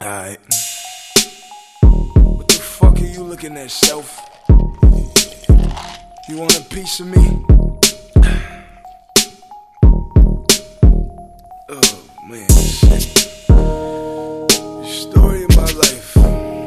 Alright. What the fuck are you looking at, self? You want a piece of me? Oh man, shit. The story of my life.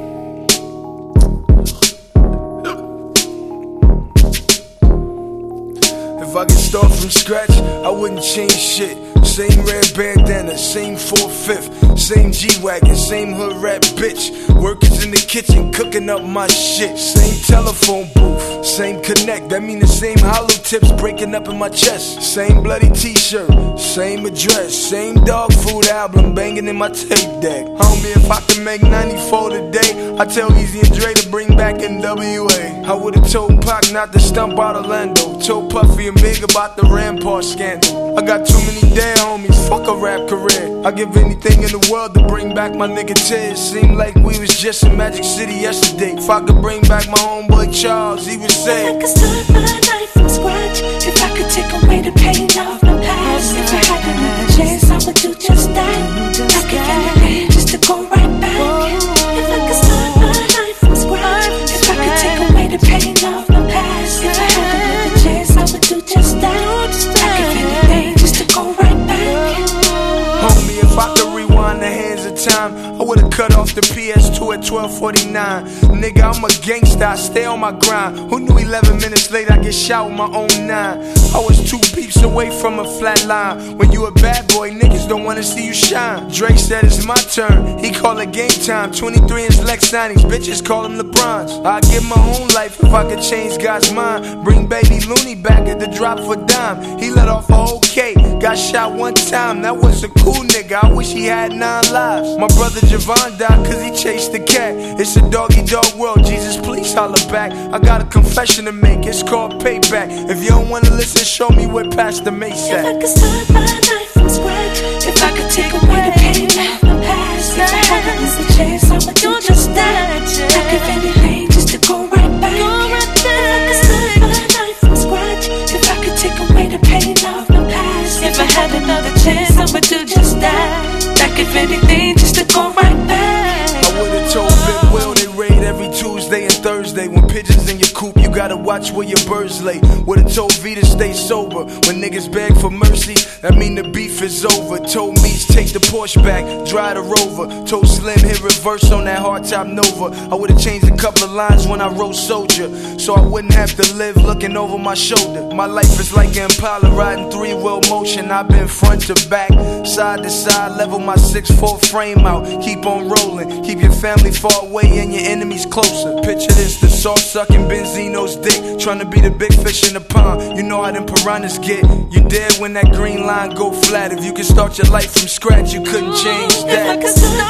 If I could start from scratch, I wouldn't change shit. Same red bandana, same 4/5, same G-Wagon, same hood rap bitch. Workers in the kitchen, cooking up my shit. Same telephone booth, same connect. That mean the same hollow tips breaking up in my chest. Same bloody t-shirt, same address. Same dog food album banging in my tape deck. Homie, if I could make 94 today, I tell Easy and Dre to bring back NWA. I would've told Pac not to stump out Orlando. Told Puffy and Big about the Rampart scandal. I got too many dead homies, fuck a rap career. I give anything in the world to bring back my nigga Tiz. Seemed like we was just in Magic City yesterday. If I could bring back my homeboy Charles, he would say, if I could start my life from scratch, if I could take away the pain of my past, if I had another chance, I would do just that. I could anything just to go right back. If I could start my life from scratch, if I could take away the pain of my past, if I had another chance, I would do just that. I could anything just to go right back. Homie, if I could rewind the hands of time, I would've cut off the PS2 at 12:49. Nigga, I'm a gangsta, I stay on my grind. Who knew 11 minutes later I get shot with my own 9? I was 2 beeps away from a flat line. When you a bad boy, niggas don't wanna see you shine. Drake said it's my turn, he call it game time. 23 inch Lex 90s, bitches call him LeBrons. I'd give my own life if I could change God's mind. Bring baby Looney back at the drop of a dime. He let off a whole K, got shot 1 time. That was a cool nigga, I wish he had 9 lives. My brother Javon died cause he chased the cat. It's a doggy dog world, Jesus please holler back. I got a confession to make, it's called payback. If you don't wanna listen, show me where Pastor Mace at. If I could start my life from scratch, if I could take away the pain of my past, if I had another chance, I would do just that. I'd give anything just to go right back. If I could start my life from scratch, if I could take away the pain of my past, if I had another chance, I would do just that. I'd give anything just to go right back. I would've told Big Will they raid every Tuesday and Thursday. When pigeons in your coop, you gotta watch where your birds lay. Would've told V to stay sober. When niggas beg for mercy, that mean the beef is over. Told Meech take the Porsche back, drive the Rover. Told Slim hit reverse on that hardtop Nova. I would've changed a couple of lines when I wrote Soldier, so I wouldn't have to live looking over my shoulder. My life is like an Impala riding 3-wheel motion. I've been front to back, side to side, level my 6'4" frame out. Keep on rolling, keep your family far away and your enemies closer. Picture this, the salt-sucking Benzino's dick, trying to be the big fish in the pond. You know how them piranhas get. You dead when that green line go flat. If you could start your life from scratch, you couldn't change that. If I could start